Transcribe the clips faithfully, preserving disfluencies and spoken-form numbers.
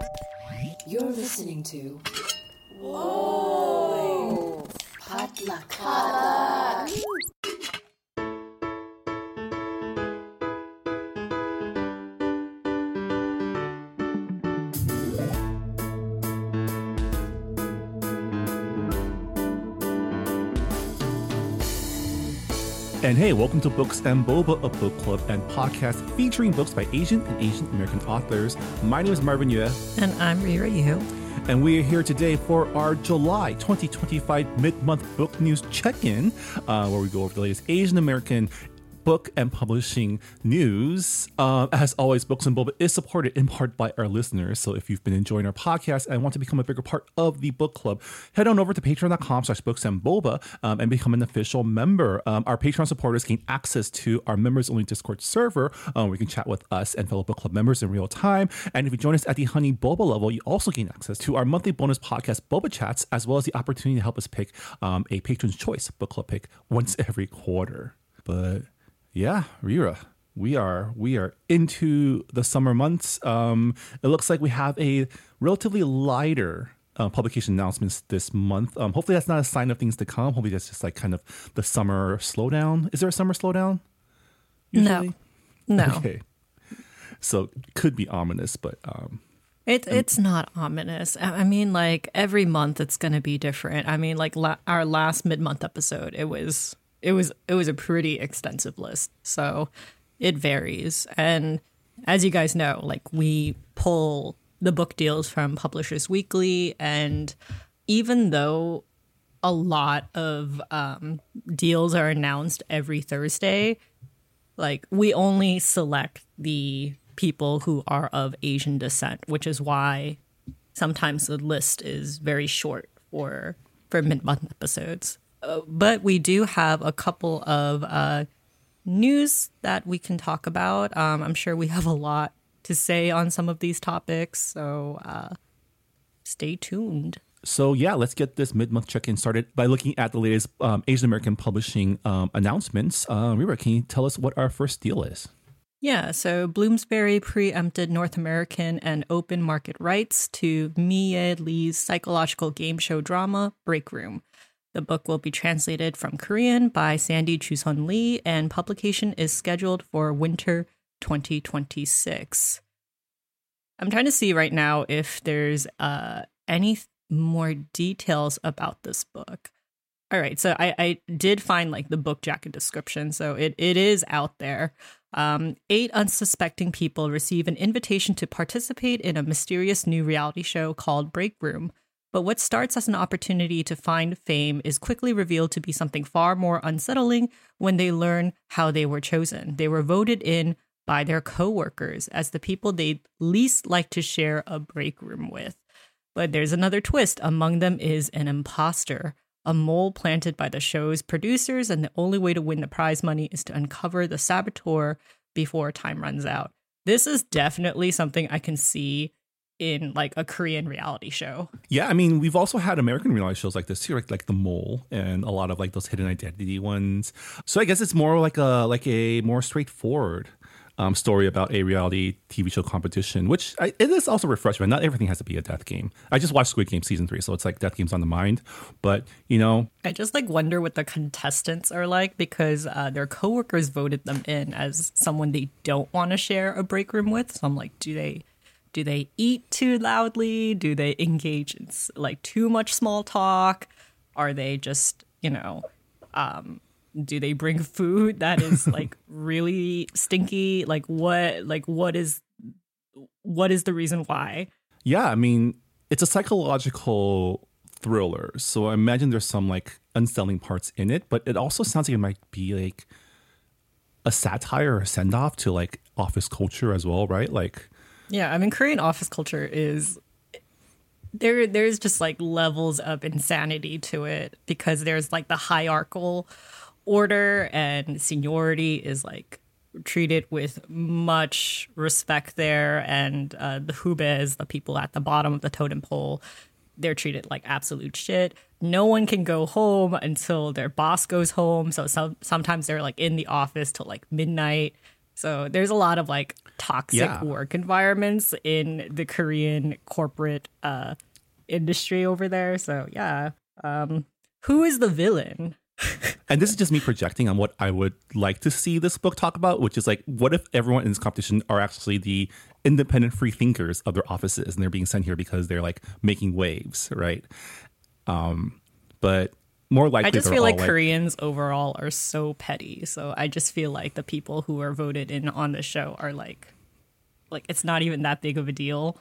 You're listening to Whoa! Potluck. Potluck. And hey, welcome to Books and Boba, a book club and podcast featuring books by Asian and Asian American authors. My name is Marvin Yue. And I'm Rira Yu. And we are here today for our July twenty twenty-five mid-month book news check-in, uh, where we go over the latest Asian American book and publishing news. Uh, as always, Books and Boba is supported in part by our listeners. So if you've been enjoying our podcast and want to become a bigger part of the book club, head on over to patreon.com slash books and boba um, and become an official member. Um, our Patreon supporters gain access to our members only Discord server um, where you can chat with us and fellow book club members in real time. And if you join us at the Honey Boba level, you also gain access to our monthly bonus podcast Boba Chats, as well as the opportunity to help us pick um, a patron's choice book club pick once every quarter. But yeah, Rira, we are we are into the summer months. Um, it looks like we have a relatively lighter uh, publication announcements this month. Um, hopefully that's not a sign of things to come. Hopefully that's just like kind of the summer slowdown. Is there a summer slowdown? Usually? No. No. Okay. So it could be ominous, but... Um, It, it's not ominous. I I mean, like, every month it's going to be different. I mean, like, la- our last mid-month episode, it was... It was it was a pretty extensive list, so it varies. And as you guys know, like we pull the book deals from Publishers Weekly, and even though a lot of um, deals are announced every Thursday, like we only select the people who are of Asian descent, which is why sometimes the list is very short for for mid-month episodes. Uh, but we do have a couple of uh, news that we can talk about. Um, I'm sure we have a lot to say on some of these topics, so uh, stay tuned. So yeah, let's get this mid-month check-in started by looking at the latest um, Asian American publishing um, announcements. Uh, Rira, can you tell us what our first deal is? Yeah, so Bloomsbury preempted North American and open market rights to Mi-ye Lee's psychological game show drama, Break Room. The book will be translated from Korean by Sandy Chuson Lee, and publication is scheduled for winter twenty twenty-six. I'm trying to see right now if there's uh, any more details about this book. All right, so I, I did find like the book jacket description, so it, it is out there. Um, eight unsuspecting people receive an invitation to participate in a mysterious new reality show called Break Room. But what starts as an opportunity to find fame is quickly revealed to be something far more unsettling when they learn how they were chosen. They were voted in by their coworkers as the people they'd least like to share a break room with. But there's another twist. Among them is an imposter, a mole planted by the show's producers, and the only way to win the prize money is to uncover the saboteur before time runs out. This is definitely something I can see in like a Korean reality show. Yeah, I mean, we've also had American reality shows like this too, like like The Mole and a lot of like those hidden identity ones. So I guess it's more like a like a more straightforward um, story about a reality T V show competition, which I, it is also refreshing. Not everything has to be a death game. I just watched Squid Game season three, so it's like death game's on the mind. But you know, I just like wonder what the contestants are like because uh, their coworkers voted them in as someone they don't want to share a break room with. So I'm like, do they? Do they eat too loudly? Do they engage in like too much small talk? Are they just, you know, um, do they bring food that is like really stinky? Like what, like what is, what is the reason why? Yeah, I mean, it's a psychological thriller. So I imagine there's some like unsettling parts in it, but it also sounds like it might be like a satire or a send off to like office culture as well, right? Like, yeah, I mean, Korean office culture is there. There's just like levels of insanity to it because there's like the hierarchical order and seniority is like treated with much respect there. And uh, the hubes, the people at the bottom of the totem pole, they're treated like absolute shit. No one can go home until their boss goes home. So some, sometimes they're like in the office till like midnight. So there's a lot of like toxic Yeah. work environments in the Korean corporate uh, industry over there. So yeah, um, who is the villain? And this is just me projecting on what I would like to see this book talk about, which is like, what if everyone in this competition are actually the independent free thinkers of their offices and they're being sent here because they're like making waves, right? Um, but more likely, I just they're feel all, like Koreans overall are so petty. So I just feel like the people who are voted in on the show are like, like it's not even that big of a deal,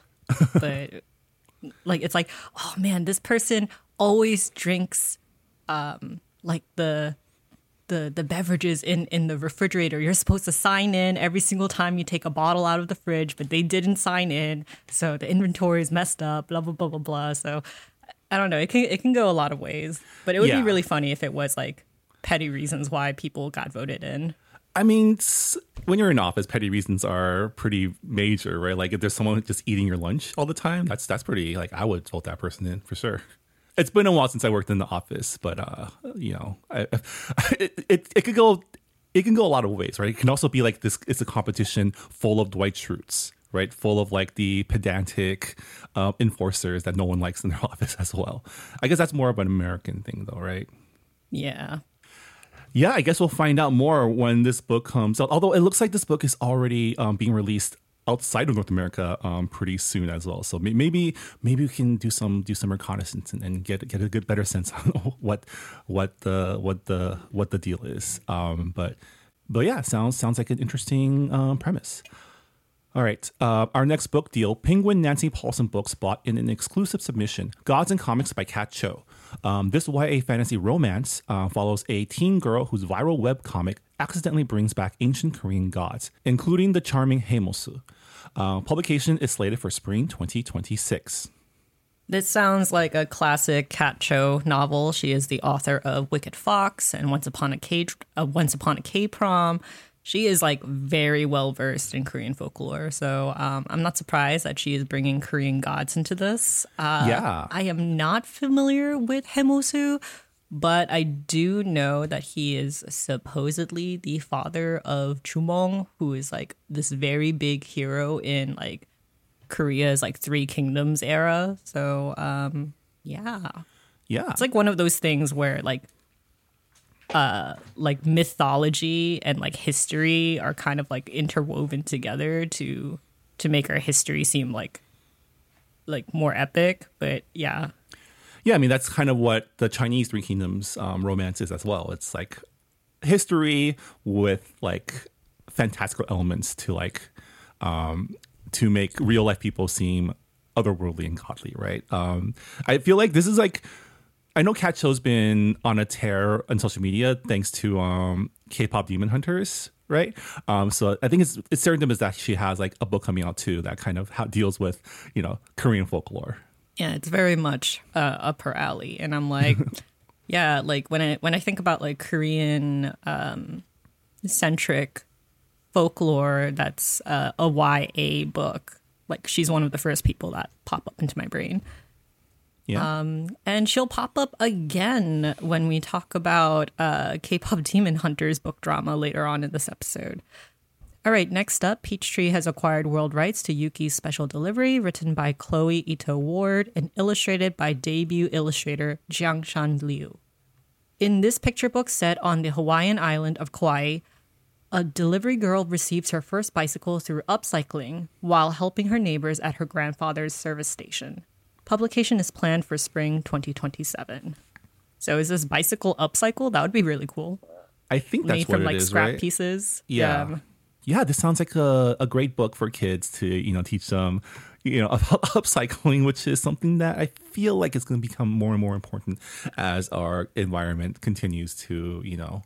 but like it's like, oh man, this person always drinks, um, like the the the beverages in in the refrigerator. You're supposed to sign in every single time you take a bottle out of the fridge, but they didn't sign in, so the inventory is messed up. Blah blah blah blah blah. So I don't know. It can it can go a lot of ways, but it would Yeah. be really funny if it was like petty reasons why people got voted in. I mean, s- when you're in office, petty reasons are pretty major, right? Like if there's someone just eating your lunch all the time, that's that's pretty, like I would vote that person in for sure. It's been a while since I worked in the office, but uh, you know, I, it, it it could go it can go a lot of ways, right? It can also be like this. It's a competition full of Dwight Schrutes, right? Full of like the pedantic uh, enforcers that no one likes in their office as well. I guess that's more of an American thing, though, right? Yeah. Yeah, I guess we'll find out more when this book comes out. Although it looks like this book is already um, being released outside of North America um, pretty soon as well. So may- maybe maybe we can do some do some reconnaissance and, and get get a good better sense on what what the what the what the deal is. Um, but but yeah, sounds sounds like an interesting um, premise. All right. Uh, our next book deal, Penguin Nancy Paulson Books bought in an exclusive submission, Gods and Comics by Kat Cho. Um, this Y A fantasy romance uh, follows a teen girl whose viral webcomic accidentally brings back ancient Korean gods, including the charming Haemosu. Uh, publication is slated for spring twenty twenty-six. This sounds like a classic Kat Cho novel. She is the author of Wicked Fox and Once Upon a K, uh, Once Upon a K-Prom. She is like very well versed in Korean folklore, so um, I'm not surprised that she is bringing Korean gods into this. Uh, Yeah. I am not familiar with Haemosu, but I do know that he is supposedly the father of Chumong, who is like this very big hero in like Korea's like Three Kingdoms era. So um, yeah, Yeah. it's like one of those things where like uh like mythology and like history are kind of like interwoven together to to make our history seem like like more epic. But yeah, Yeah, I mean, that's kind of what the Chinese Three Kingdoms um, romance is as well. It's like history with like fantastical elements to like um, to make real life people seem otherworldly and godly, right? Um, I feel like this is like, I know Kat Cho's been on a tear on social media thanks to um, K-pop Demon Hunters, right? Um, so I think it's it's serendipitous that she has like a book coming out too that kind of how, deals with, you know, Korean folklore. yeah, it's very much uh, up her alley, and I'm like, yeah, like when I when I think about like Korean um, centric folklore, that's uh, a Y A book. Like she's one of the first people that pop up into my brain. Yeah. Um, and she'll pop up again when we talk about uh, K-pop Demon Hunters book drama later on in this episode. All right, next up, Peachtree has acquired world rights to Yuki's Special Delivery, written by Chloe Ito Ward and illustrated by debut illustrator Jiang Shan Liu. In this picture book set on the Hawaiian island of Kauai, a delivery girl receives her first bicycle through upcycling while helping her neighbors at her grandfather's service station. Publication is planned for spring twenty twenty-seven. So is this bicycle upcycle? That would be really cool. I think that's Made what from it like is, scrap right? pieces. Yeah. Yeah, this sounds like a, a great book for kids to, you know, teach them, you know, about upcycling, which is something that I feel like is going to become more and more important as our environment continues to, you know,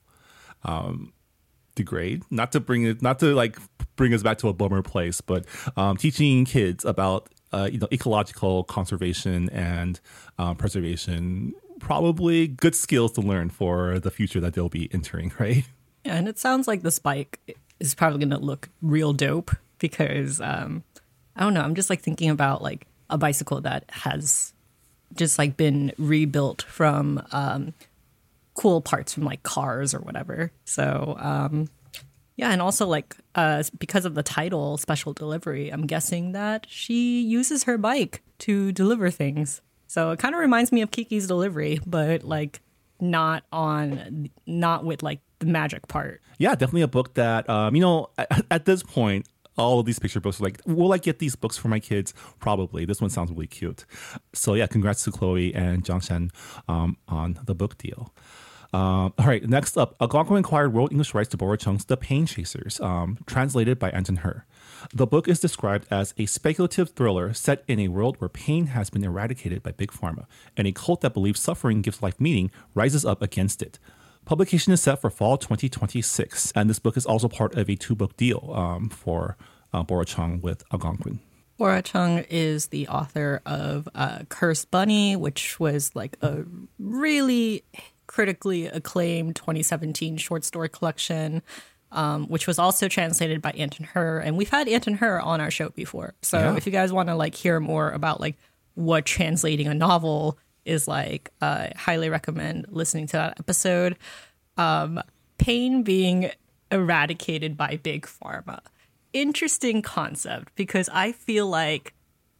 um, degrade. Not to bring it, not to like bring us back to a bummer place, but um, teaching kids about, uh, you know, ecological conservation and uh, preservation, probably good skills to learn for the future that they'll be entering, right? Yeah, and it sounds like this bike is probably going to look real dope because, um, I don't know, I'm just like thinking about like a bicycle that has just like been rebuilt from um, cool parts from like cars or whatever. So um, Yeah, and also like uh, because of the title, special delivery, I'm guessing that she uses her bike to deliver things. So it kind of reminds me of Kiki's Delivery, but like not on, not with like the magic part. Yeah, definitely a book that, um, you know, at, at this point, all of these picture books are like, will I get these books for my kids? Probably. This one sounds really cute. So yeah, congrats to Chloe and Zhangshan um, on the book deal. Um, all right, next up, Algonquin acquired world English rights to Bora Chung's The Pain Chasers, um, translated by Anton Her. The book is described as a speculative thriller set in a world where pain has been eradicated by Big Pharma, and a cult that believes suffering gives life meaning rises up against it. Publication is set for fall twenty twenty-six, and this book is also part of a two-book deal um, for uh, Bora Chung with Algonquin. Bora Chung is the author of uh, Cursed Bunny, which was like a really critically acclaimed twenty seventeen short story collection, um, which was also translated by Anton Her. And we've had Anton Her on our show before. So Yeah. if you guys want to like hear more about like what translating a novel is like, uh, I highly recommend listening to that episode. Um, pain being eradicated by Big Pharma. Interesting concept, because I feel like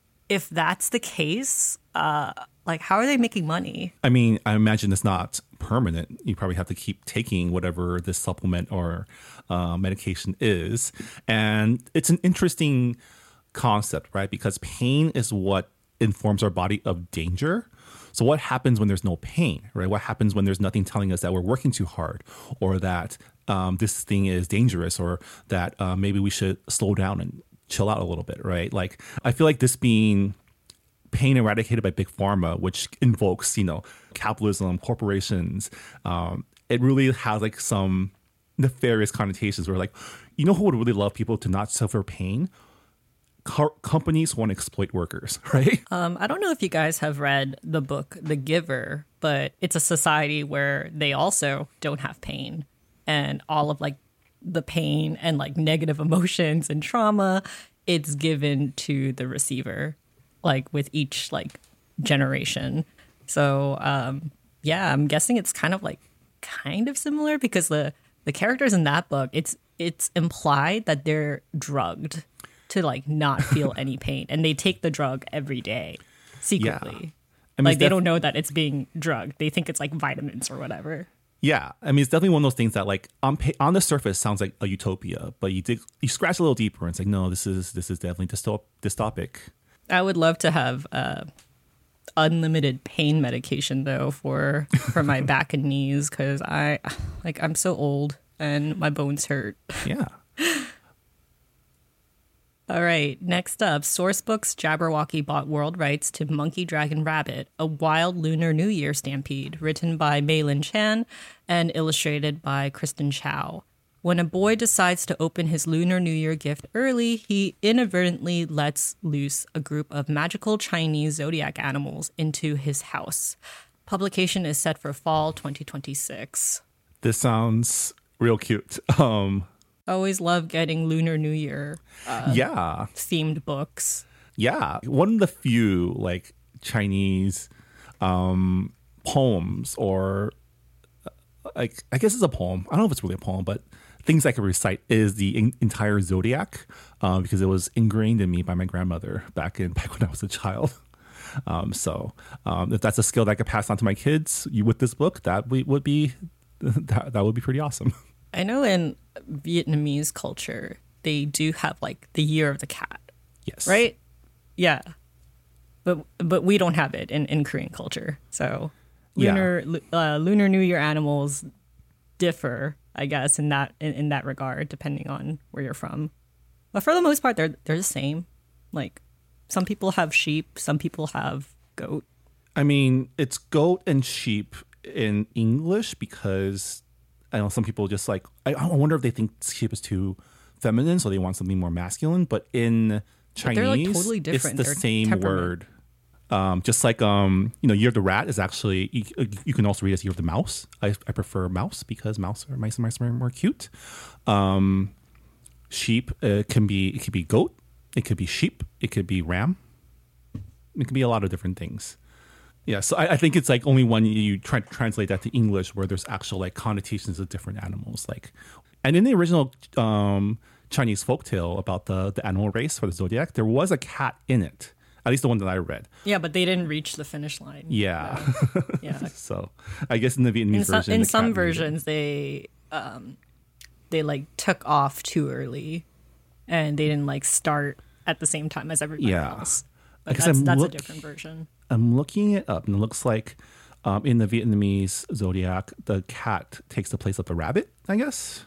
if that's the case, uh, like how are they making money? I mean, I imagine it's not permanent. You probably have to keep taking whatever this supplement or uh, medication is. And it's an interesting concept, right? Because pain is what informs our body of danger. So what happens when there's no pain, right? What happens when there's nothing telling us that we're working too hard, or that um, this thing is dangerous, or that uh, maybe we should slow down and chill out a little bit, right? Like, I feel like this being pain eradicated by Big Pharma, which invokes, you know, capitalism, corporations, um, it really has like some nefarious connotations where, like, you know who would really love people to not suffer pain? Co- companies want to exploit workers, right? Um, I don't know if you guys have read the book The Giver, but it's a society where they also don't have pain, and all of like the pain and like negative emotions and trauma, it's given to the receiver, like with each like generation. So um, yeah, I'm guessing it's kind of like kind of similar, because the the characters in that book, it's it's implied that they're drugged to like not feel any pain, and they take the drug every day secretly. Yeah. I mean, like it's they def- don't know that it's being drugged. They think it's like vitamins or whatever. Yeah, I mean, it's definitely one of those things that, like, on pa- on the surface sounds like a utopia, but you dig, you scratch a little deeper, and it's like, no, this is this is definitely dystop- dystopic. I would love to have uh, unlimited pain medication though for for my back and knees, because I like I'm so old and my bones hurt. Yeah. All right, next up, Sourcebooks Jabberwocky bought world rights to Monkey Dragon Rabbit, a wild Lunar New Year stampede, written by Mei-Lin Chan and illustrated by Kristen Chow. When a boy decides to open his Lunar New Year gift early, he inadvertently lets loose a group of magical Chinese zodiac animals into his house. Publication is set for fall twenty twenty-six. This sounds real cute. Um, I always love getting Lunar New Year uh, yeah. themed books. Yeah. One of the few, like, Chinese um, poems, or, uh, like, I guess it's a poem. I don't know if it's really a poem, but things I could recite is the in- entire zodiac, uh, because it was ingrained in me by my grandmother back in back when I was a child. Um, so um, if that's a skill that I could pass on to my kids you, with this book, that we, would be that, that would be pretty awesome. I know in Vietnamese culture, they do have like the year of the cat, Yes. right? Yeah. But but we don't have it in, in Korean culture. So Yeah. lunar uh, Lunar New Year animals differ, I guess, in that in, in that regard, depending on where you're from. But for the most part, they're they're the same. Like, some people have sheep, some people have goat. I mean, it's goat and sheep in English, because I know some people just like, I, I wonder if they think sheep is too feminine, so they want something more masculine. But in Chinese, they're, like, totally different. it's the They're same temperament. word. Um, just like, um, you know, Year of the Rat is actually, you, you can also read it as Year of the Mouse. I, I prefer mouse because mouse are mice and mice are more cute. Um, sheep uh, can be, it could be goat, it could be sheep, it could be ram. It could be a lot of different things. Yeah, so I, I think it's like only when you try to translate that to English where there's actual like connotations of different animals. Like, And in the original um, Chinese folktale about the, the animal race for the zodiac, there was a cat in it. At least the one that I read. Yeah, but they didn't reach the finish line. Yeah. So, yeah. So I guess in the Vietnamese in some, version, in the some cat versions, they um, they like took off too early, and they didn't like start at the same time as everybody Yeah. else. I But guess that's I'm that's look- a different version. I'm looking it up, and it looks like um, in the Vietnamese zodiac, the cat takes the place of the rabbit, I guess.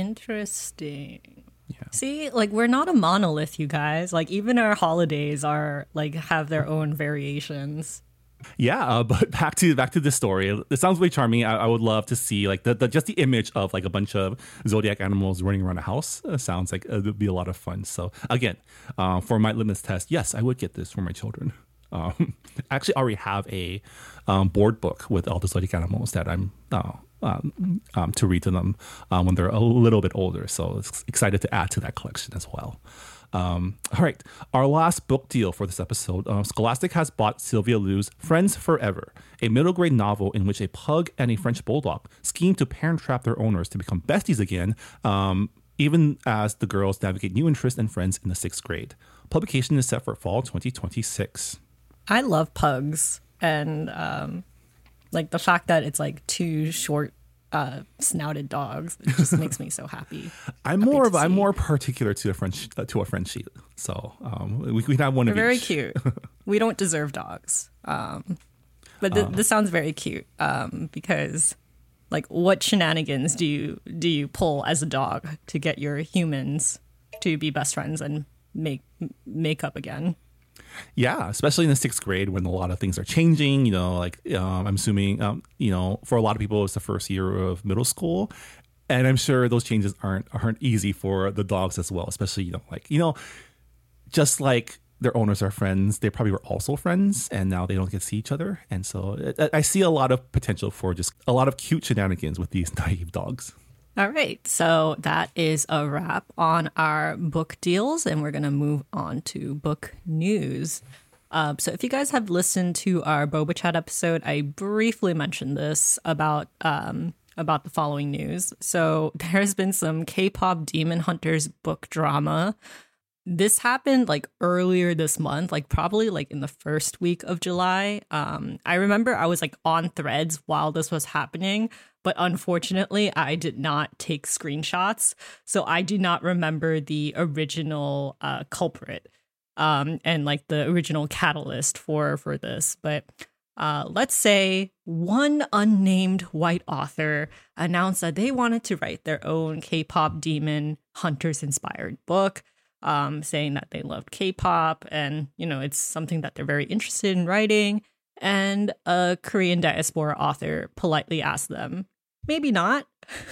Interesting. Yeah. See, like we're not a monolith, you guys. Like even our holidays are like have their own variations. Yeah, uh, but back to back to this story. It sounds really charming. I, I would love to see like the, the just the image of like a bunch of zodiac animals running around a house. Uh, sounds like it would be a lot of fun. So again, uh, for my litmus test, yes, I would get this for my children. Um, I actually already have a um, board book with all the zodiac animals that I'm uh, um, um, to read to them uh, when they're a little bit older. So it's excited to add to that collection as well. Um, all right, our last book deal for this episode. Uh, Scholastic has bought Sylvia Liu's Friends Forever, a middle grade novel in which a pug and a French bulldog scheme to parent trap their owners to become besties again, um, even as the girls navigate new interests and friends in the sixth grade. Publication is set for fall twenty twenty-six. I love pugs, and um, like the fact that it's like two short, uh, snouted dogs. It just makes me so happy. I'm Happy more to of I'm see. more particular to a French uh, to a French sheet, so um, we we can have one They're of very each. cute. We don't deserve dogs, um, but th- this sounds very cute um, because, like, what shenanigans do you do you pull as a dog to get your humans to be best friends and make make up again? Yeah, especially in the sixth grade when a lot of things are changing. You know, like um, I'm assuming, um, you know, for a lot of people, it's the first year of middle school, and I'm sure those changes aren't aren't easy for the dogs as well. Especially, you know, like you know, just like their owners are friends, they probably were also friends, and now they don't get to see each other. And so I, I see a lot of potential for just a lot of cute shenanigans with these naive dogs. All right, so that is a wrap on our book deals, and we're going to move on to book news. Um, so if you guys have listened to our Boba Chat episode, I briefly mentioned this about um, about the following news. So there's been some K-pop Demon Hunters book drama. This happened like earlier this month, like probably like in the first week of July. Um, I remember I was like on Threads while this was happening, but unfortunately I did not take screenshots. So I do not remember the original uh, culprit um, and like the original catalyst for, for this. But uh, let's say one unnamed white author announced that they wanted to write their own K-pop Demon Hunters inspired book. Um, saying that they loved K-pop and, you know, it's something that they're very interested in writing. And a Korean diaspora author politely asked them, maybe not.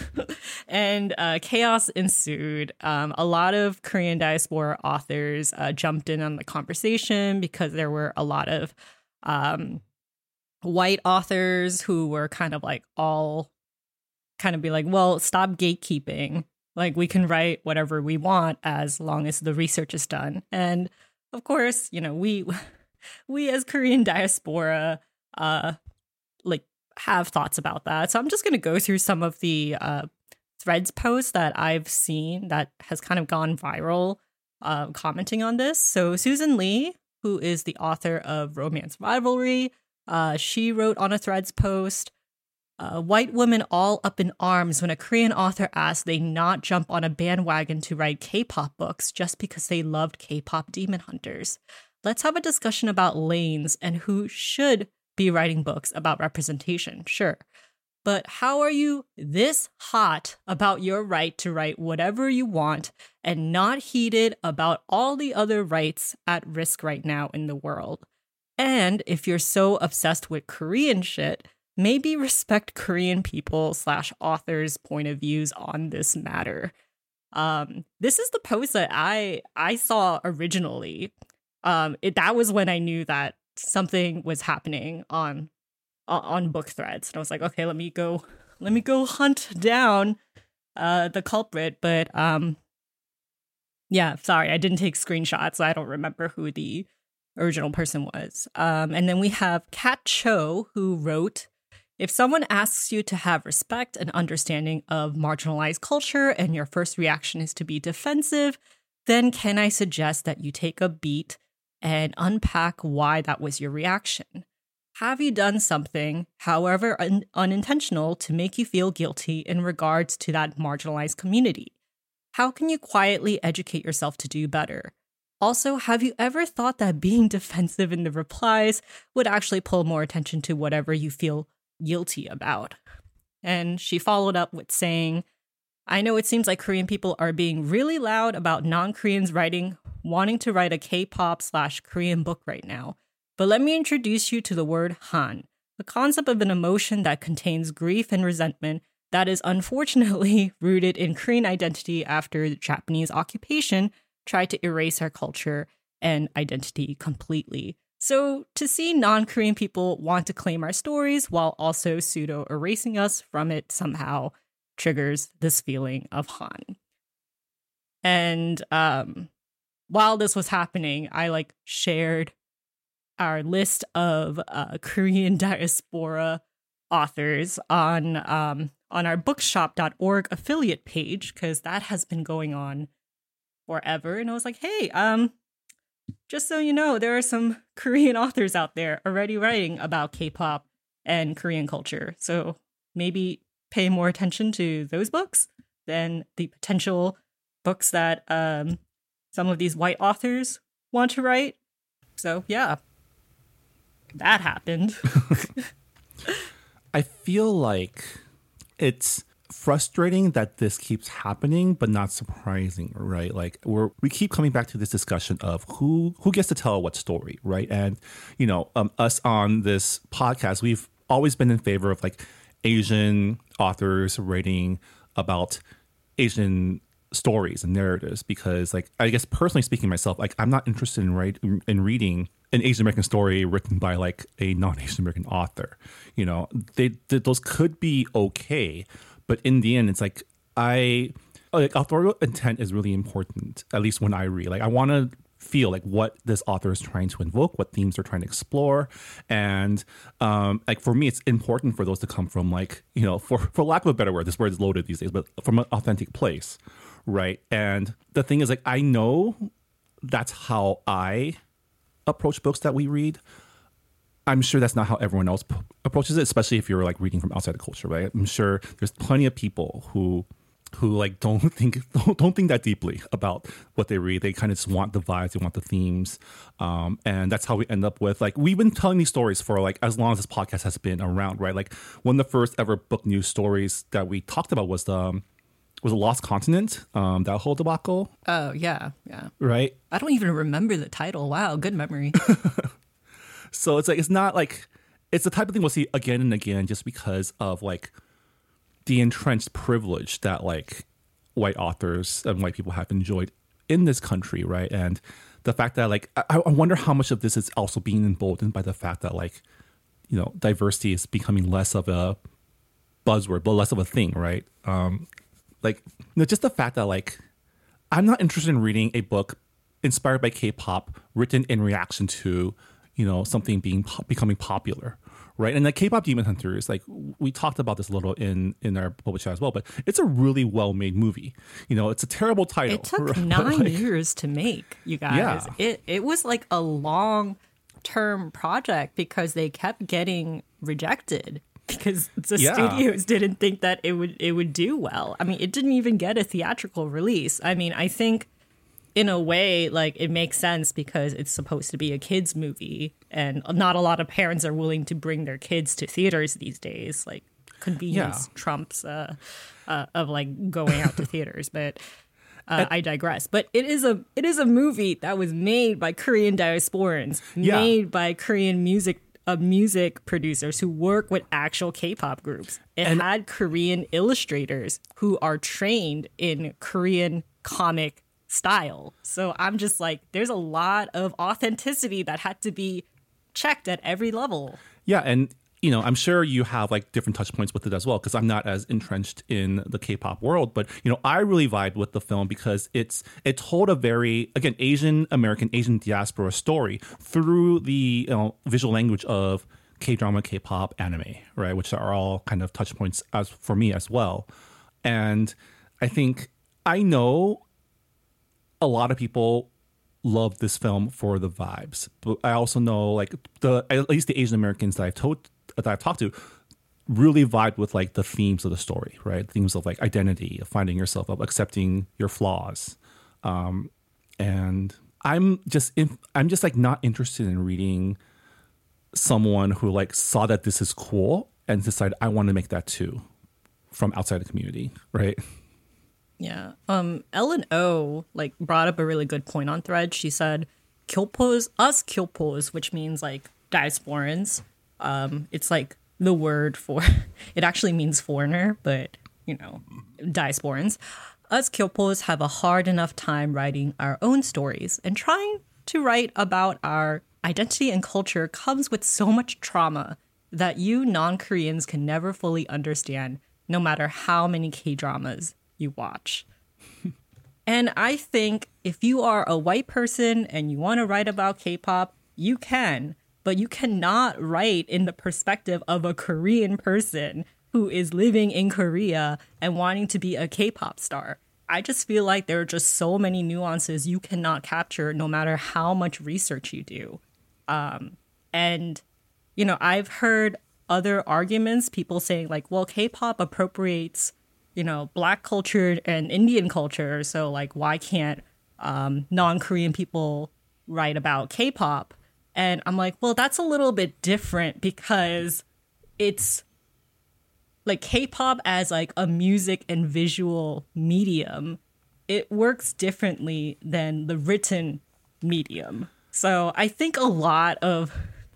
and uh, chaos ensued. Um, a lot of Korean diaspora authors uh, jumped in on the conversation because there were a lot of um, white authors who were kind of like all kind of be like, well, stop gatekeeping. Like, we can write whatever we want as long as the research is done. And of course, you know, we we as Korean diaspora uh like have thoughts about that. So I'm just going to go through some of the uh Threads posts that I've seen that has kind of gone viral uh commenting on this. So Susan Lee, who is the author of Romance Rivalry, uh she wrote on a Threads post, Uh, white women all up in arms when a Korean author asked they not jump on a bandwagon to write K-pop books just because they loved K-pop Demon Hunters. Let's have a discussion about lanes and who should be writing books about representation, sure. But how are you this hot about your right to write whatever you want and not heated about all the other rights at risk right now in the world? And if you're so obsessed with Korean shit, maybe respect Korean people slash authors' point of views on this matter. Um, this is the post that I I saw originally. Um, it, that was when I knew that something was happening on on book Threads, and I was like, okay, let me go, let me go hunt down uh, the culprit. But um, yeah, sorry, I didn't take screenshots, so I don't remember who the original person was. Um, and then we have Kat Cho, who wrote If someone asks you to have respect and understanding of marginalized culture and your first reaction is to be defensive, then can I suggest that you take a beat and unpack why that was your reaction? Have you done something, however un- unintentional, to make you feel guilty in regards to that marginalized community? How can you quietly educate yourself to do better? Also, have you ever thought that being defensive in the replies would actually pull more attention to whatever you feel guilty about? And she followed up with saying, I know it seems like Korean people are being really loud about non-Koreans writing, wanting to write a K-pop slash Korean book right now. But let me introduce you to the word Han, the concept of an emotion that contains grief and resentment that is unfortunately rooted in Korean identity after the Japanese occupation tried to erase our culture and identity completely. So to see non-Korean people want to claim our stories while also pseudo-erasing us from it somehow triggers this feeling of Han. And um, while this was happening, I like shared our list of uh, Korean diaspora authors on um, on our bookshop dot org affiliate page, because that has been going on forever. And I was like, hey, um, just so you know, there are some Korean authors out there already writing about K-pop and Korean culture. So maybe pay more attention to those books than the potential books that um, some of these white authors want to write. So yeah, that happened. I feel like it's frustrating that this keeps happening, but not surprising, right? Like we're we keep coming back to this discussion of who who gets to tell what story, right? And you know, um, us on this podcast, we've always been in favor of like Asian authors writing about Asian stories and narratives, because like I guess personally speaking myself, like I'm not interested in write, in reading an Asian American story written by like a non-Asian American author. You know, they, they those could be okay, but in the end, it's like I like authorial intent is really important. At least when I read, like I want to feel like what this author is trying to invoke, what themes they're trying to explore, and um, like for me, it's important for those to come from like you know, for for lack of a better word, this word is loaded these days, but from an authentic place, right? And the thing is, like I know that's how I approach books that we read. I'm sure that's not how everyone else p- approaches it, especially if you're like reading from outside the culture, right? I'm sure there's plenty of people who who like don't think don't, don't think that deeply about what they read. They kind of just want the vibes, they want the themes, um, and that's how we end up with like we've been telling these stories for like as long as this podcast has been around, right? Like one of the first ever book news stories that we talked about was the um, was a Lost Continent, um, that whole debacle. Oh, yeah, yeah. Right? I don't even remember the title. Wow, good memory. So it's like, it's not like, it's the type of thing we'll see again and again just because of like the entrenched privilege that like white authors and white people have enjoyed in this country, right? And the fact that like, I, I wonder how much of this is also being emboldened by the fact that like, you know, diversity is becoming less of a buzzword, but less of a thing, right? Um, Like, you know, just the fact that, like, I'm not interested in reading a book inspired by K-pop written in reaction to, you know, something being po- becoming popular, right? And the K-pop Demon Hunters, like, we talked about this a little in, in our public chat as well, but it's a really well-made movie. You know, it's a terrible title. It took right? nine like, years to make, you guys. Yeah. It, it was like a long-term project because they kept getting rejected. Because the Yeah. studios didn't think that it would it would do well. I mean, it didn't even get a theatrical release. I mean, I think in a way, like it makes sense because it's supposed to be a kids movie, and not a lot of parents are willing to bring their kids to theaters these days. Like convenience Yeah. trumps uh, uh, of like going out to theaters. But uh, I digress. But it is a it is a movie that was made by Korean diasporans, Yeah. made by Korean music. Of music producers who work with actual K-pop groups. It And- had Korean illustrators who are trained in Korean comic style. So I'm just like, there's a lot of authenticity that had to be checked at every level. Yeah, and you know, I'm sure you have like different touch points with it as well, because I'm not as entrenched in the K-pop world. But you know, I really vibed with the film because it's it told a very again Asian American Asian diaspora story through the you know, visual language of K-drama, K-pop, anime, right? Which are all kind of touch points as for me as well. And I think I know a lot of people love this film for the vibes, but I also know like the at least the Asian Americans that I've told that I've talked to really vibe with like the themes of the story, right? Themes of like identity, of finding yourself, of accepting your flaws. Um, and I'm just in, I'm just like not interested in reading someone who like saw that this is cool and decided I want to make that too from outside the community, right? Yeah. Um, Ellen O like brought up a really good point on Thread. She said, "Kyopos, us Kyopos," which means like diasporans. Um, it's like the word for it actually means foreigner, but you know, diasporans. Us Kyopos have a hard enough time writing our own stories, and trying to write about our identity and culture comes with so much trauma that you non-Koreans can never fully understand, no matter how many K-dramas you watch. And I think if you are a white person and you want to write about K-pop, you can, but you cannot write in the perspective of a Korean person who is living in Korea and wanting to be a K-pop star. I just feel like there are just so many nuances you cannot capture no matter how much research you do. Um, and, you know, I've heard other arguments, people saying like, well, K-pop appropriates, you know, Black culture and Indian culture. So like, why can't um, non-Korean people write about K-pop? And I'm like, well, that's a little bit different because it's like K-pop as like a music and visual medium. It works differently than the written medium. So I think a lot of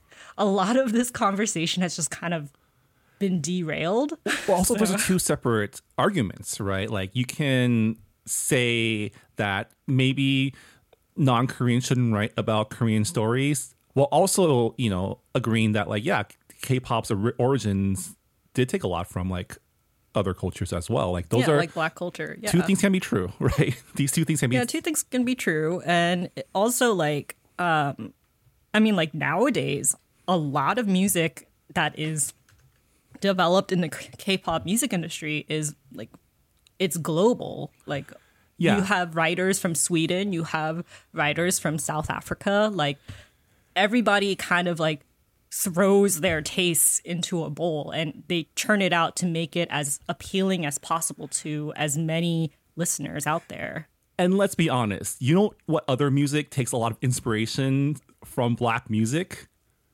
a lot of this conversation has just kind of been derailed. Well, also, So- those are two separate arguments, right? Like, you can say that maybe non-Koreans shouldn't write about Korean stories, while also, you know, agreeing that, like, yeah, K-pop's or- origins did take a lot from, like, other cultures as well. Like, those yeah, are like Black culture. Yeah. two things can be true, right? These two things can be Yeah, two things can be true. And also, like, um, I mean, like, nowadays, a lot of music that is developed in the K-pop music industry is, like, it's global. Like, Yeah. you have writers from Sweden, you have writers from South Africa. Like, everybody kind of, like, throws their tastes into a bowl and they churn it out to make it as appealing as possible to as many listeners out there. And let's be honest, you know what other music takes a lot of inspiration from Black music?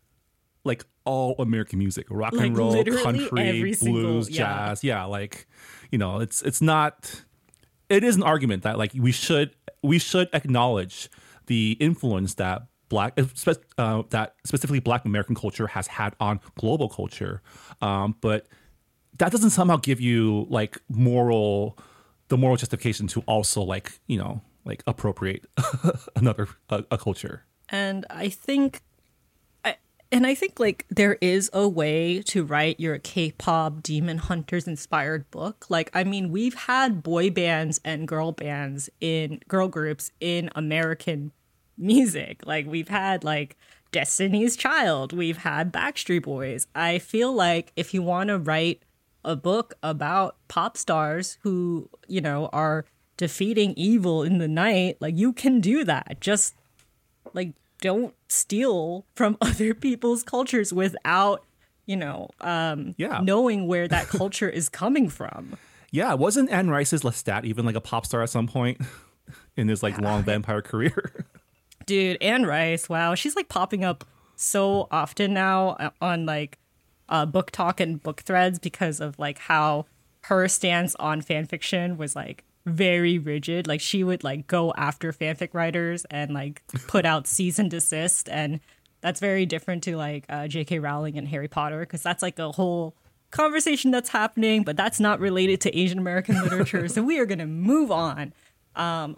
Like all American music, rock Like and roll, literally country, every single- blues, yeah. jazz. Yeah, like, you know, it's it's not. It is an argument that like we should we should acknowledge the influence that Black uh, that specifically Black American culture has had on global culture, um, but that doesn't somehow give you like moral the moral justification to also like you know like appropriate another a, a culture. And I think, I, and I think like there is a way to write your K-pop Demon Hunters inspired book. Like, I mean, we've had boy bands and girl bands in girl groups in American music. Like, we've had like Destiny's Child, we've had Backstreet Boys. I feel like if you want to write a book about pop stars who, you know, are defeating evil in the night, like you can do that. Just like don't steal from other people's cultures without, you know, um, Yeah. knowing where that culture is coming from. Yeah, wasn't Anne Rice's Lestat even like a pop star at some point in his like long vampire career? Dude, Anne Rice, wow, she's like popping up so often now on like uh, book talk and book threads because of like how her stance on fan fiction was like very rigid. Like she would like go after fanfic writers and like put out cease and desist, and that's very different to like uh, J K Rowling and Harry Potter, because that's like a whole conversation that's happening, but that's not related to Asian American literature. So we are gonna move on. Um,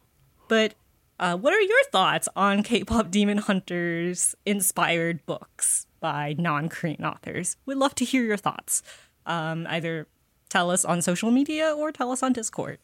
but uh, what are your thoughts on K-pop Demon Hunters inspired books by non-Korean authors? We'd love to hear your thoughts. Um, either tell us on social media or tell us on Discord.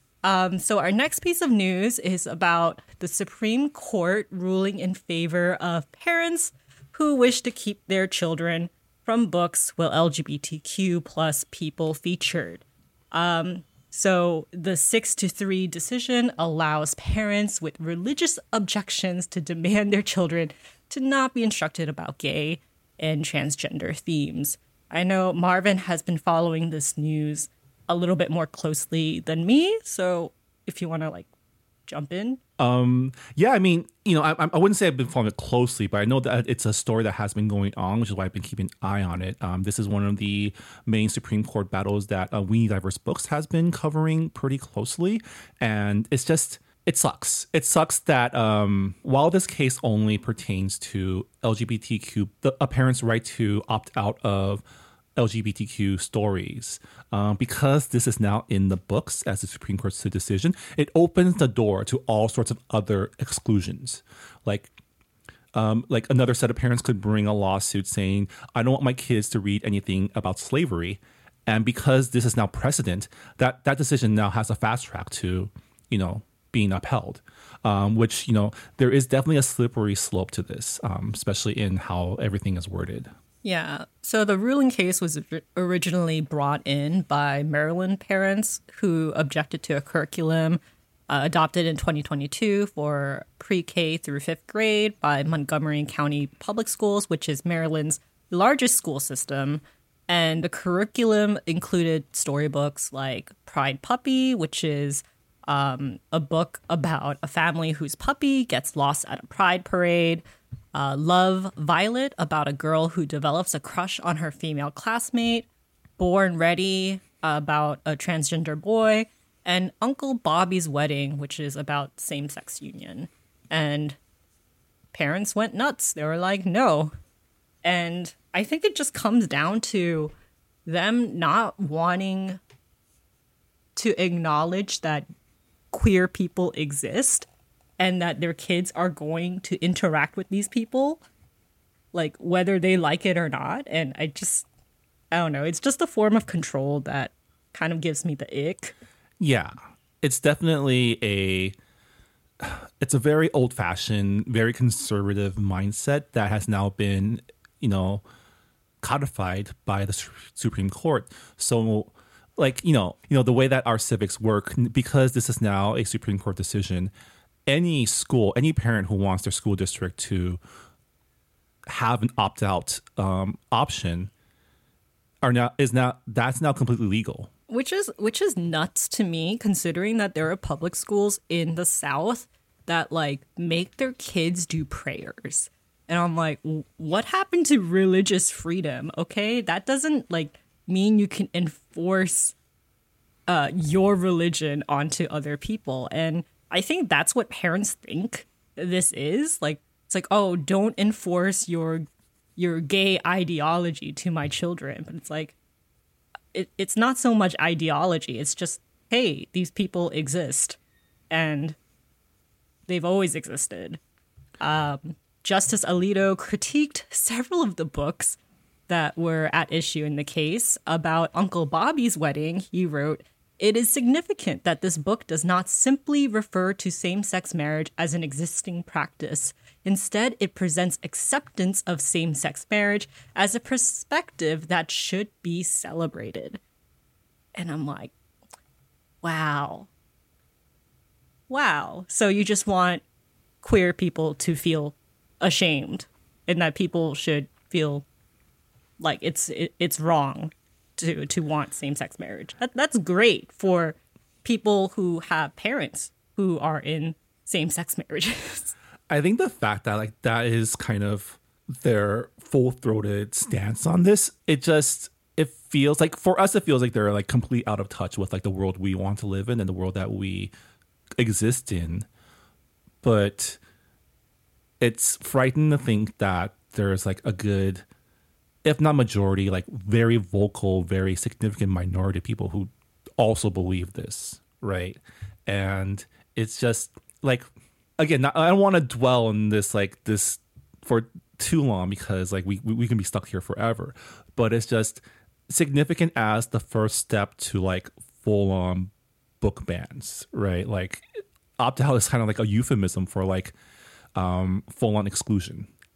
Um, so our next piece of news is about the Supreme Court ruling in favor of parents who wish to keep their children from books with L G B T Q plus people featured. Um, so the six to three decision allows parents with religious objections to demand their children to not be instructed about gay and transgender themes. I know Marvin has been following this news a little bit more closely than me, so if you want to like jump in. Um, yeah, I mean, you know, I, I wouldn't say I've been following it closely, but I know that it's a story that has been going on, which is why I've been keeping an eye on it. Um, this is one of the main Supreme Court battles that uh, We Need Diverse Books has been covering pretty closely. And it's just, it sucks. It sucks that um, while this case only pertains to L G B T Q, the, a parent's right to opt out of L G B T Q stories. Um, because this is now in the books as the Supreme Court's decision, it opens the door to all sorts of other exclusions. Like, um, like another set of parents could bring a lawsuit saying, I don't want my kids to read anything about slavery. And because this is now precedent, that, that decision now has a fast track to, you know, being upheld, um, which, you know, there is definitely a slippery slope to this, um, especially in how everything is worded. Yeah. So the ruling case was originally brought in by Maryland parents who objected to a curriculum uh, adopted in twenty twenty-two for pre-K through fifth grade by Montgomery County Public Schools, which is Maryland's largest school system. And the curriculum included storybooks like Pride Puppy, which is um, a book about a family whose puppy gets lost at a pride parade. Uh, Love, Violet, about a girl who develops a crush on her female classmate. Born Ready, about a transgender boy. And Uncle Bobby's Wedding, which is about same-sex union. And parents went nuts. They were like, no. And I think it just comes down to them not wanting to acknowledge that queer people exist and that their kids are going to interact with these people, like whether they like it or not. And I just, I don't know. It's just a form of control that kind of gives me the ick. Yeah, it's definitely a, it's a very old fashioned, very conservative mindset that has now been, you know, codified by the Supreme Court. So like, you know, you know, the way that our civics work, because this is now a Supreme Court decision, any school, any parent who wants their school district to have an opt-out um, option are now is now that's now completely legal. Which is which is nuts to me, considering that there are public schools in the South that like make their kids do prayers. And I'm like, what happened to religious freedom? Okay, that doesn't like mean you can enforce uh, your religion onto other people. And I think that's what parents think this is. Like, it's like, oh, don't enforce your your gay ideology to my children. But it's like, it, it's not so much ideology. It's just, hey, these people exist. And they've always existed. Um, Justice Alito critiqued several of the books that were at issue in the case. About Uncle Bobby's Wedding, he wrote, "It is significant that this book does not simply refer to same-sex marriage as an existing practice. Instead, it presents acceptance of same-sex marriage as a perspective that should be celebrated." And I'm like, wow. Wow. So you just want queer people to feel ashamed and that people should feel like it's it, it's wrong to to want same-sex marriage. That, that's great for people who have parents who are in same-sex marriages. I think the fact that like that is kind of their full-throated stance on this, it just it feels like for us it feels like they're like completely out of touch with like the world we want to live in and the world that we exist in. But it's frightening to think that there's like a good, if not majority, like very vocal, very significant minority of people who also believe this, right? And it's just like, again, I don't want to dwell on this like this for too long because like we we can be stuck here forever. But it's just significant as the first step to like full on book bans, right? Like opt out is kind of like a euphemism for like um, full on exclusion.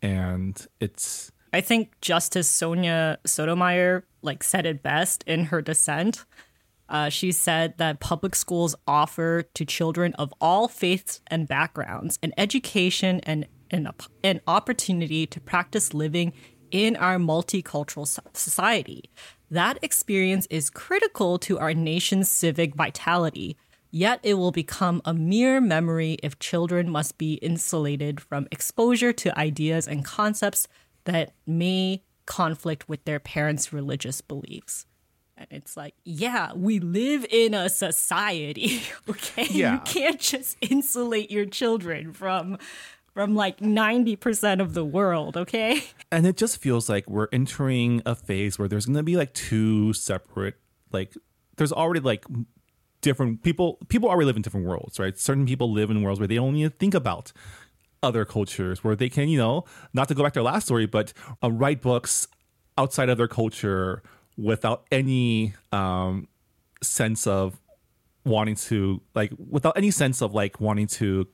And it's I think Justice Sonia Sotomayor like said it best in her dissent. Uh, she said that public schools offer to children of all faiths and backgrounds an education and an, an opportunity to practice living in our multicultural society. That experience is critical to our nation's civic vitality, yet it will become a mere memory if children must be insulated from exposure to ideas and concepts that may conflict with their parents' religious beliefs. And it's like, yeah, we live in a society, okay? Yeah. You can't just insulate your children from from like ninety percent of the world, okay? And it just feels like we're entering a phase where there's going to be like two separate, like there's already like different people, people already live in different worlds, right? Certain people live in worlds where they don't even think about other cultures, where they can, you know, not to go back to our last story, but uh, write books outside of their culture without any um, sense of wanting to, like, without any sense of like wanting to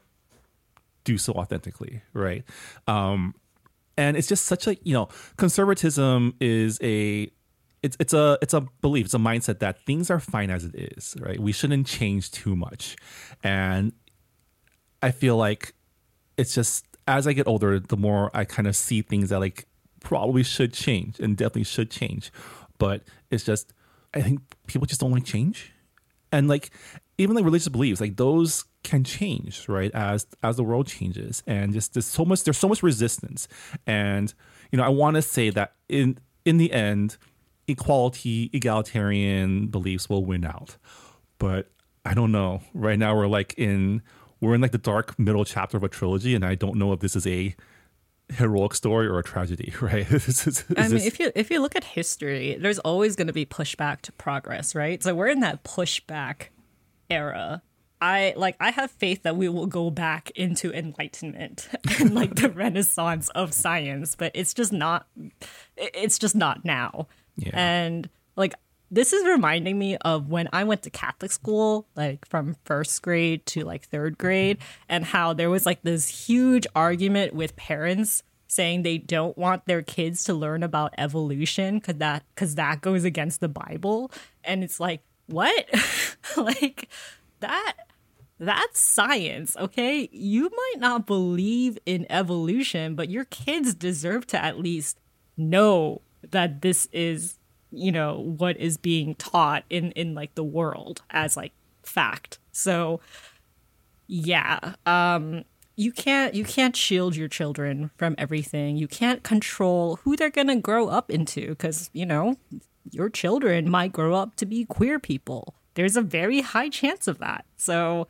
do so authentically, right? Um, and it's just such a, you know, conservatism is a, it's it's a it's a belief, it's a mindset that things are fine as it is, right? We shouldn't change too much, and I feel like it's just as I get older, the more I kind of see things that like probably should change and definitely should change. But it's just, I think people just don't like change. And like, even like religious beliefs, like those can change, right? As, as the world changes, and just there's so much, there's so much resistance. And, you know, I want to say that in, in the end, equality, egalitarian beliefs will win out. But I don't know. Right now we're like in, we're in like the dark middle chapter of a trilogy. And I don't know if this is a heroic story or a tragedy, right? This is, I mean, this... if you if you look at history, there's always going to be pushback to progress, right? So we're in that pushback era. I like I have faith that we will go back into enlightenment and like the renaissance of science, but it's just not it's just not now. Yeah. And like this is reminding me of when I went to Catholic school, like from first grade to like third grade, and how there was like this huge argument with parents saying they don't want their kids to learn about evolution because that because that goes against the Bible. And it's like, what? Like that that's science, okay? You might not believe in evolution, but your kids deserve to at least know that this is, you know, what is being taught in, in like the world as like fact. So yeah, um, you can't you can't shield your children from everything. You can't control who they're gonna grow up into because, you know, your children might grow up to be queer people. There's a very high chance of that. So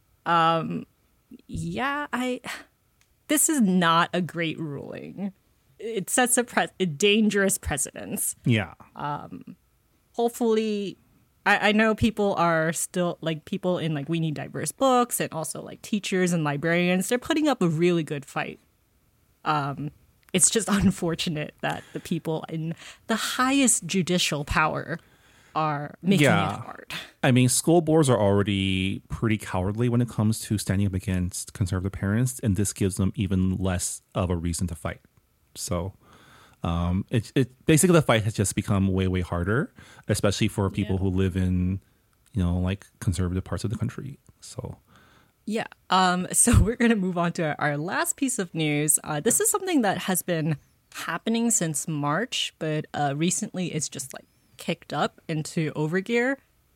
um yeah, I this is not a great ruling. It sets a, pre- a dangerous precedence. Yeah. Um, hopefully, I, I know people are still like people in like We Need Diverse Books and also like teachers and librarians. They're putting up a really good fight. Um, it's just unfortunate that the people in the highest judicial power are making yeah. it hard. I mean, school boards are already pretty cowardly when it comes to standing up against conservative parents, and this gives them even less of a reason to fight. So um, it, it basically the fight has just become way, way harder, especially for people Yeah. who live in, you know, like conservative parts of the country. So Yeah. Um, so we're going to move on to our, our last piece of news. Uh, this is something that has been happening since March, but uh, recently it's just like kicked up into overgear.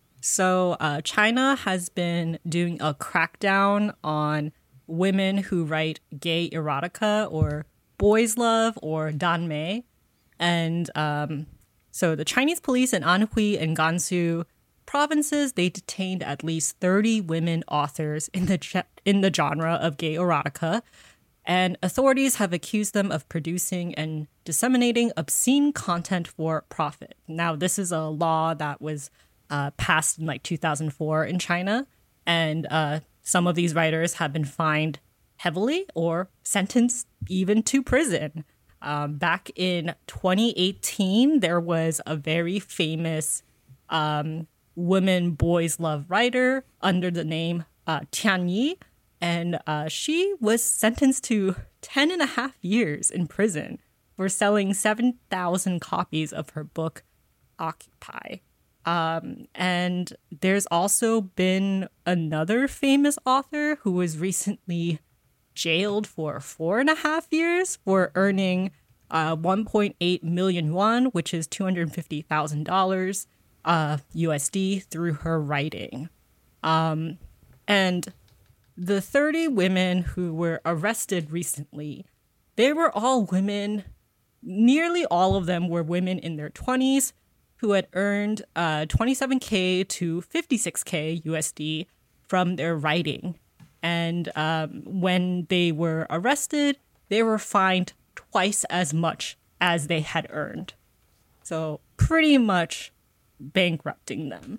So uh, China has been doing a crackdown on women who write gay erotica or boys love or danmei. And um, so the Chinese police in Anhui and Gansu provinces, they detained at least thirty women authors in the ge- in the genre of gay erotica, and authorities have accused them of producing and disseminating obscene content for profit. Now, this is a law that was uh, passed in like two thousand four in China, and uh, some of these writers have been fined heavily or sentenced even to prison. Um, back in twenty eighteen, there was a very famous um, women boys love writer under the name uh, Tian Yi, and uh, she was sentenced to ten and a half years in prison for selling seven thousand copies of her book, Occupy. Um, and there's also been another famous author who was recently jailed for four and a half years for earning uh, one point eight million yuan, which is two hundred fifty thousand dollars uh, U S D, through her writing. Um, and the thirty women who were arrested recently, they were all women. Nearly all of them were women in their twenties who had earned uh, twenty-seven K to fifty-six K U S D from their writing. And um, when they were arrested, they were fined twice as much as they had earned. So pretty much bankrupting them.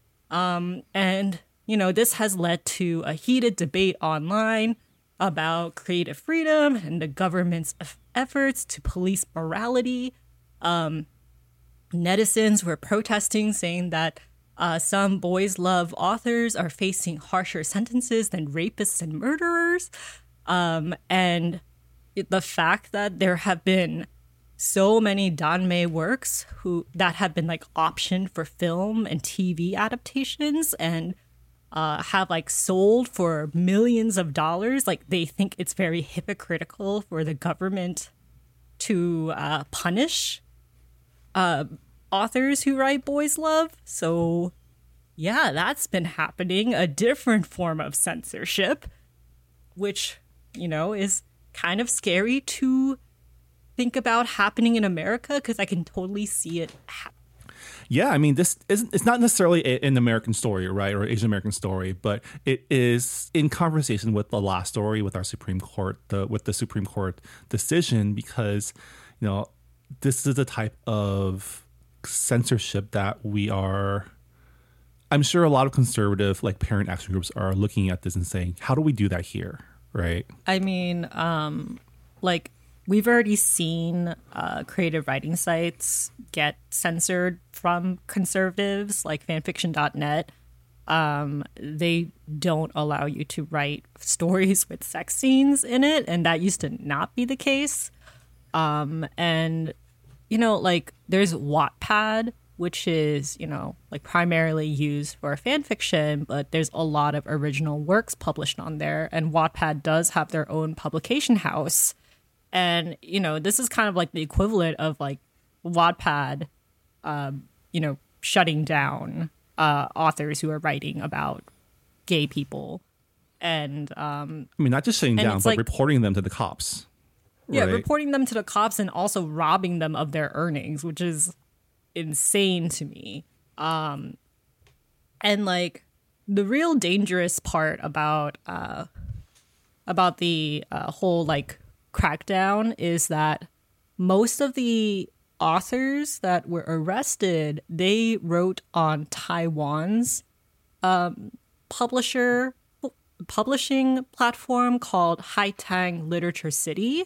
Um, and, you know, this has led to a heated debate online about creative freedom and the government's efforts to police morality. Um, netizens were protesting, saying that uh, some boys' love authors are facing harsher sentences than rapists and murderers. Um, and the fact that there have been so many Danmei works who that have been like optioned for film and T V adaptations and uh, have like sold for millions of dollars. Like, they think it's very hypocritical for the government to uh, punish uh, authors who write boys' love. So yeah, that's been happening. A different form of censorship, which, you know, is kind of scary to think about happening in America, because I can totally see it happen. Yeah, I mean, this isn't, it's not necessarily a, an American story, right, or Asian American story, but it is in conversation with the last story with our Supreme Court, the, with the Supreme Court decision, because, you know, this is the type of censorship that we are, I'm sure a lot of conservative, like, parent action groups are looking at this and saying, how do we do that here, right? I mean, um, like, we've already seen uh, creative writing sites get censored from conservatives, like fanfiction dot net. Um, they don't allow you to write stories with sex scenes in it, and that used to not be the case. Um, and, you know, like, there's Wattpad, which is, you know, like, primarily used for fan fiction, but there's a lot of original works published on there, and Wattpad does have their own publication house. And, you know, this is kind of like the equivalent of, like, Wattpad, um, you know, shutting down uh, authors who are writing about gay people. And um, I mean, not just shutting down, but like, reporting them to the cops. Yeah, right? reporting them to the cops and also robbing them of their earnings, which is insane to me. Um, and, like, the real dangerous part about uh, about the uh, whole, like, crackdown is that most of the authors that were arrested, they wrote on Taiwan's um, publisher publishing platform called Haitang Literature City,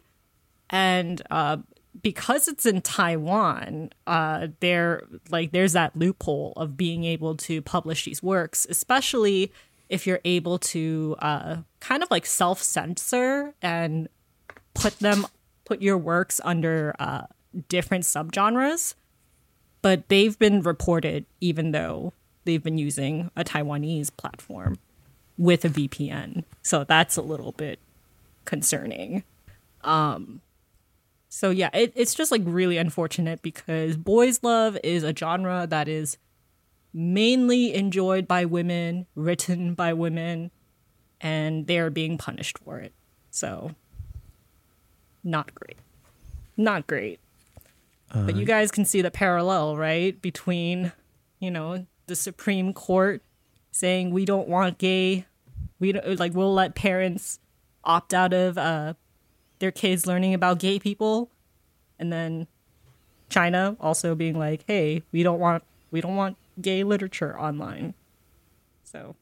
and uh, because it's in Taiwan, uh, there like there's that loophole of being able to publish these works, especially if you're able to uh, kind of like self-censor and put them, put your works under uh, different subgenres. But they've been reported, even though they've been using a Taiwanese platform with a V P N. So that's a little bit concerning. Um, so yeah, it, it's just like really unfortunate because boys' love is a genre that is mainly enjoyed by women, written by women, and they're being punished for it. So not great. Not great. Uh, but you guys can see the parallel, right? Between, you know, the Supreme Court saying we don't want gay, we don't, like, we'll let parents opt out of uh, their kids learning about gay people, and then China also being like, hey, we don't want we don't want gay literature online. So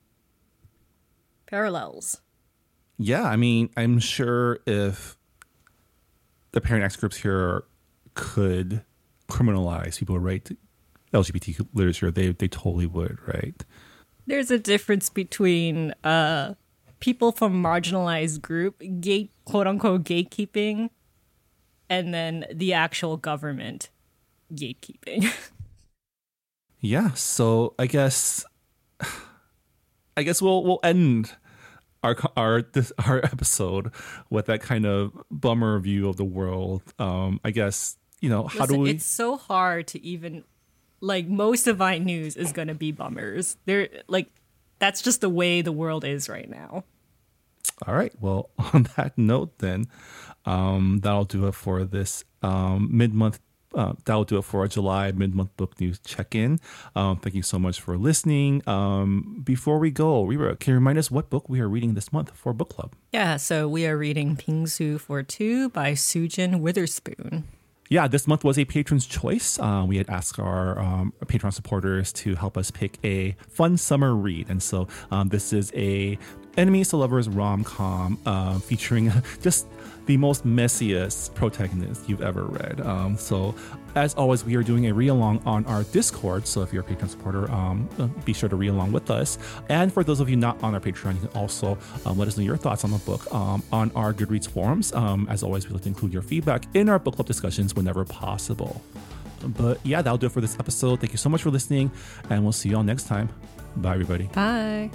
parallels. Yeah, I mean, I'm sure if the parent action groups here could criminalize people who write L G B T Q literature, they they totally would, right? There's a difference between uh, people from marginalized group, gate quote unquote gatekeeping, and then the actual government gatekeeping. Yeah, so I guess I guess we'll we'll end our our this our episode with that kind of bummer view of the world. Um, I guess, you know, how Listen, do we? It's so hard to even like most of my news is gonna be bummers. They're like that's just the way the world is right now. All right. Well, on that note, then um, that'll do it for this um, mid-month. Uh, that'll do it for our July mid-month book news check-in. Um, thank you so much for listening. Um, before we go, Rira, can you remind us what book we are reading this month for book club? Yeah, so we are reading Pingsu for Two by Sujin Witherspoon. Yeah, this month was a patron's choice. Uh, we had asked our um, Patreon supporters to help us pick a fun summer read. And so um, this is a enemies to lovers rom-com uh, featuring just the most messiest protagonist you've ever read. Um, so as always, we are doing a read-along on our Discord. So if you're a Patreon supporter, um, be sure to read along with us. And for those of you not on our Patreon, you can also um, let us know your thoughts on the book um, on our Goodreads forums. Um, as always, we like to include your feedback in our book club discussions whenever possible. But yeah, that'll do it for this episode. Thank you so much for listening, and we'll see you all next time. Bye, everybody. Bye.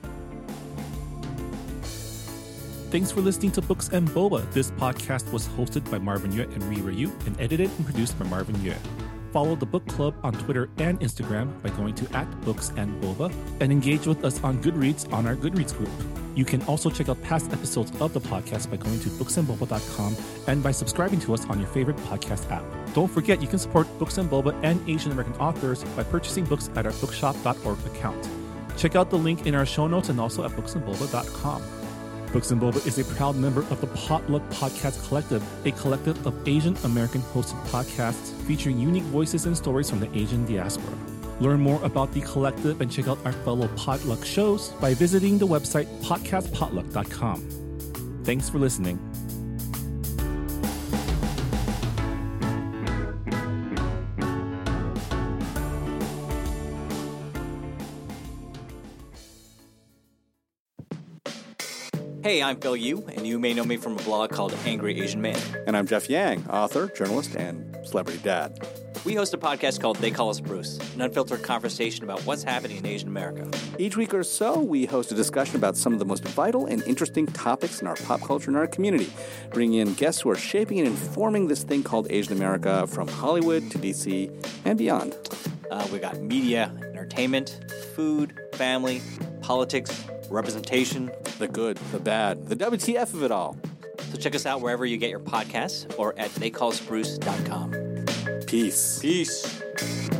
Thanks for listening to Books and Boba. This podcast was hosted by Marvin Yue and Rira Yu and edited and produced by Marvin Yue. Follow the book club on Twitter and Instagram by going to at Books and Boba and engage with us on Goodreads on our Goodreads group. You can also check out past episodes of the podcast by going to books and boba dot com and by subscribing to us on your favorite podcast app. Don't forget, you can support Books and Boba and Asian American authors by purchasing books at our bookshop dot org account. Check out the link in our show notes and also at books and boba dot com. Books and Boba is a proud member of the Potluck Podcast Collective, a collective of Asian American hosted podcasts featuring unique voices and stories from the Asian diaspora. Learn more about the collective and check out our fellow Potluck shows by visiting the website podcast potluck dot com. Thanks for listening. Hey, I'm Phil Yu, and you may know me from a blog called Angry Asian Man. And I'm Jeff Yang, author, journalist, and celebrity dad. We host a podcast called They Call Us Bruce, an unfiltered conversation about what's happening in Asian America. Each week or so, we host a discussion about some of the most vital and interesting topics in our pop culture and our community, bringing in guests who are shaping and informing this thing called Asian America from Hollywood to D C and beyond. Uh, we got media, entertainment, food, family, politics, representation. The good, the bad, the W T F of it all. So check us out wherever you get your podcasts or at they call us bruce dot com. Peace. Peace.